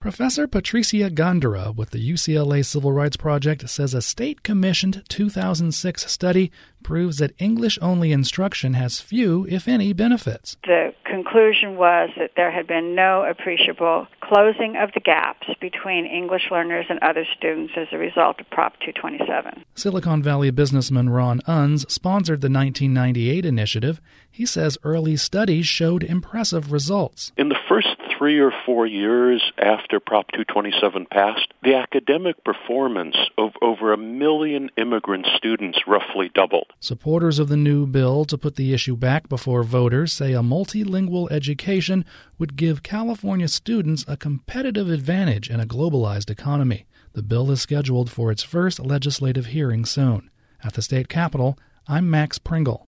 Professor Patricia Gondara with the UCLA Civil Rights Project says a state-commissioned 2006 study proves that English-only instruction has few, if any, benefits. The conclusion was that there had been no appreciable closing of the gaps between English learners and other students as a result of Prop 227. Silicon Valley businessman Ron Unz sponsored the 1998 initiative. He says early studies showed impressive results. In the first 3 or 4 years after Prop 227 passed, the academic performance of over 1 million immigrant students roughly doubled. Supporters of the new bill to put the issue back before voters say a multilingual education would give California students a competitive advantage in a globalized economy. The bill is scheduled for its first legislative hearing soon. At the state capitol, I'm Max Pringle.